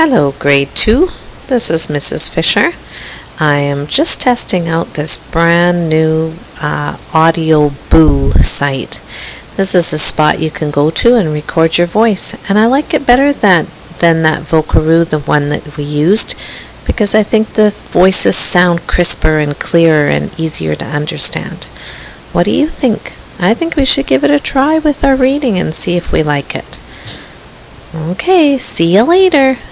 Hello, Grade 2. This is Mrs. Fisher. I am just testing out this brand new Audio Boo site. This is a spot you can go to and record your voice, and I like it better than that Vocaroo, the one that we used, because I think the voices sound crisper and clearer and easier to understand. What do you think? I think we should give it a try with our reading and see if we like it. Okay, see you later.